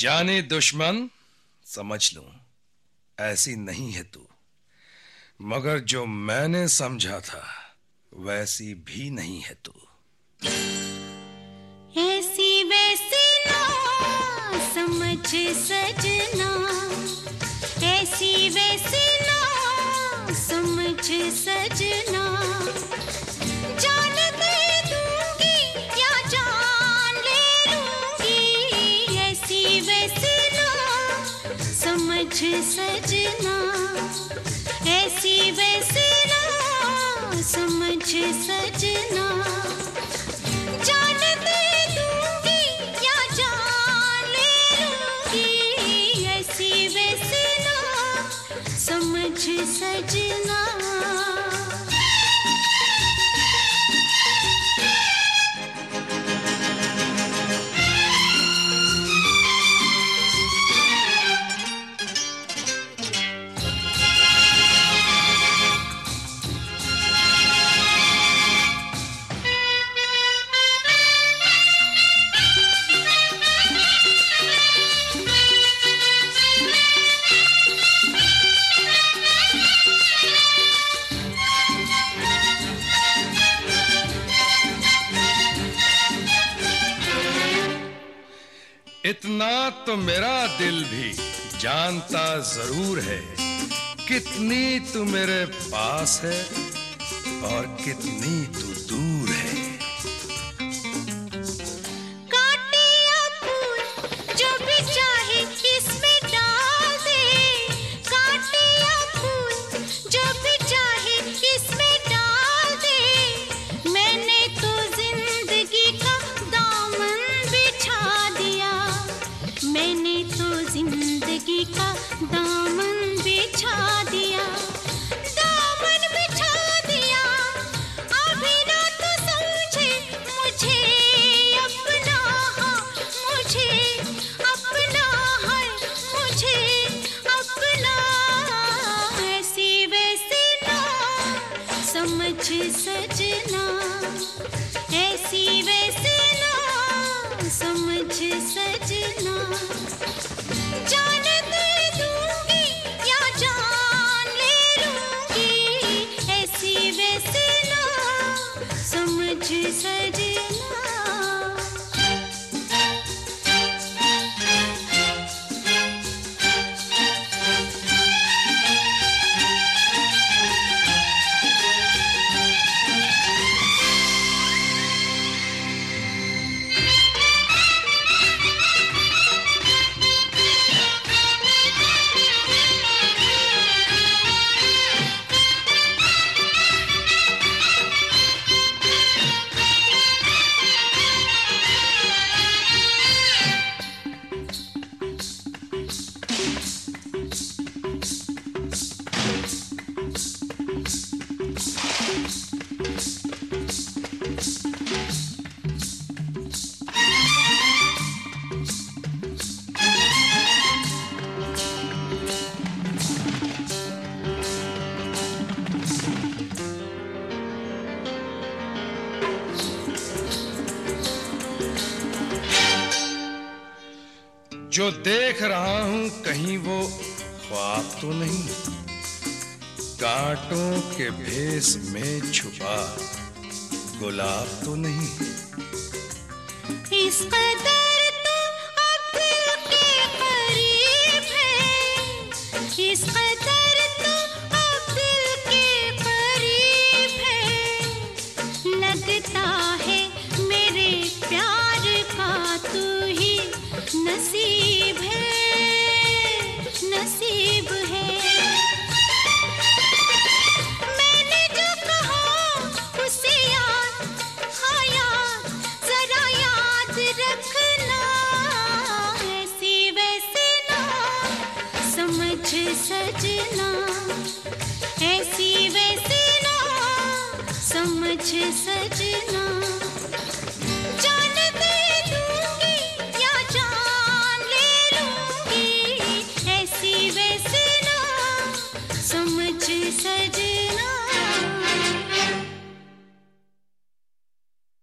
जाने दुश्मन समझ लूं, ऐसी नहीं है तू, मगर जो मैंने समझा था वैसी भी नहीं है तू। ऐसी वैसी ना समझ सजना, ऐसी वैसी ना समझ सजना, जान दे दूंगी या जान ले लूंगी, ऐसी वैसी ना समझ सजना, ऐसी वैसी ना समझ सजना, जान दे दूंगी या जान ले लूंगी, ऐसी वैसी ना समझ सजना। इतना तो मेरा दिल भी जानता जरूर है, कितनी तू मेरे पास है और कितनी तू दूर है। काटे या फूल जो भी चाहे इसमें डाल दे, काटे या फूल जो भी चाहे इसमें डाल दे, मैंने तो जिंदगी का दामन बिछा दिया, मैंने तो जिंदगी का दामन बिछा दिया, दामन बिछा दिया। अभी ना तो समझे मुझे अपना, मुझे अपना है, मुझे अपना, ऐसी वैसी ना समझ सजना, ऐसी वैसी ना समझ सजना, जान दे दूंगी या जान ले लूंगी, ऐसी वैसी ना समझ सजना। जो देख रहा हूं कहीं वो ख्वाब तो नहीं, कांटों के भेस में छुपा गुलाब तो नहीं। इस कदर तो अब दिल के करीब है, इस कदर तो अब दिल के करीब है, लगता है मेरे प्यार का तू ही नसीब है, नसीब है। मैंने जो कहा उसे याद, हाँ याद, जरा याद रखना, ऐसी वैसी ना समझ सजना, ऐसी वैसी ना समझ सजना।